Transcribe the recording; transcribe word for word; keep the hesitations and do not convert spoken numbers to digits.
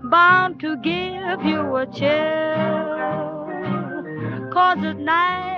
bound to give you a chill. 'Cause at night